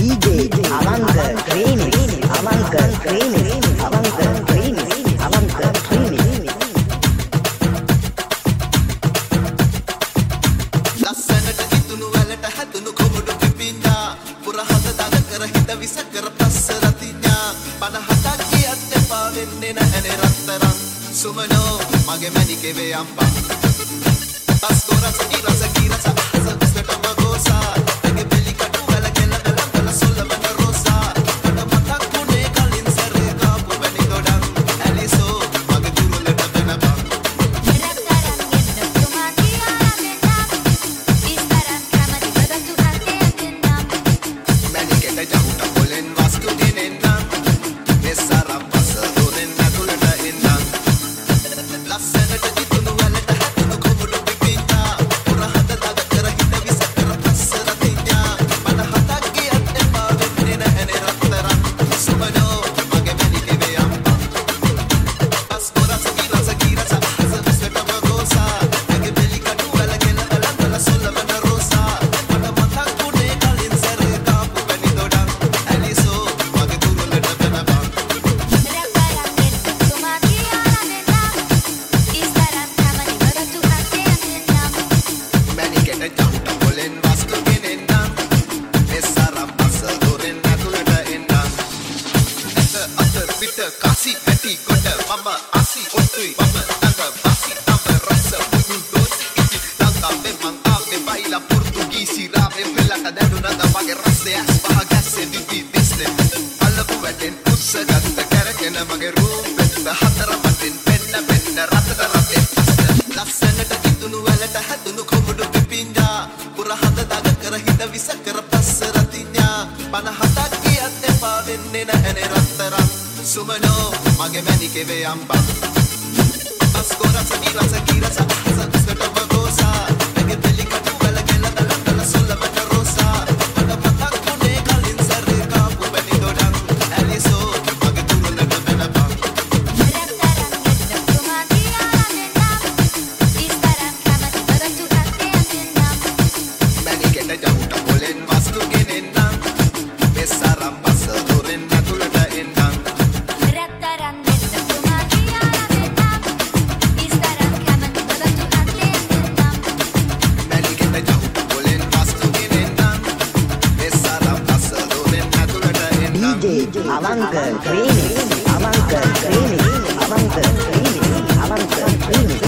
DJ Avanka Remix, Avanka Remix, Avanka Remix, Avanka Remix. ලස්සනට හිතුණු වැලට හැදුණු කොමුඩු පිපිඤ්ඤා පුරහත දන කර හිත විස කර පස්ස රතිඤ්ඤා 50ක් කියත් එපා වෙන්නේ නැහැනේ රත්තරන් සුමනෝ මගේ මැනිකේ වේ අම්පා අස්කෝර සකි රස කීරස අසස්කට මගෝසා එගේ බෙලි කටු වල කෙල කල සොල්ලමන රෝසා අඩ මතක් කුනේ කලින් සරේ කාපු වැනි ගොඩක් ඇලිසෝ මගේ දුරුලට වෙනපා Kasi hati kota mama asi otui mama tangga basi tambah rasa budu dosi iti tangga memang ave baila portugisi rave bella cadendo nada pague raste as bahagas se vivi disne alla kuwaten ussagat karakena mage room hatara matin penna ratata rate lassanata kitunu walata hadunu komudu pipinya purahata daga kara hita visa kara passa ratinya 50ක් කියත් එපා වෙන්නේ නැහැනේ රත්තරන් සුමනෝ මගේ මැනිකේ වේ අම්පා අස්කෝර සකි රස කීරස අසස්කට මගෝසා එගේ බෙලි කටු වල කෙල කල සොල්ලමන රෝසා අඩ මතක් කුනේ කලින් සරේ කාපු වැනි ගොඩක් ඇලිසෝ මගේ දුරුලට වෙනපා මැනිකේට ජවුට පොලෙන් වස්තු ගෙනෙන්නම් මෙසරම් පස දොරෙන් නතුලට එන්නම් DJ Avanka Remix, Avanka Remix, Avanka Remix, Avanka Remix.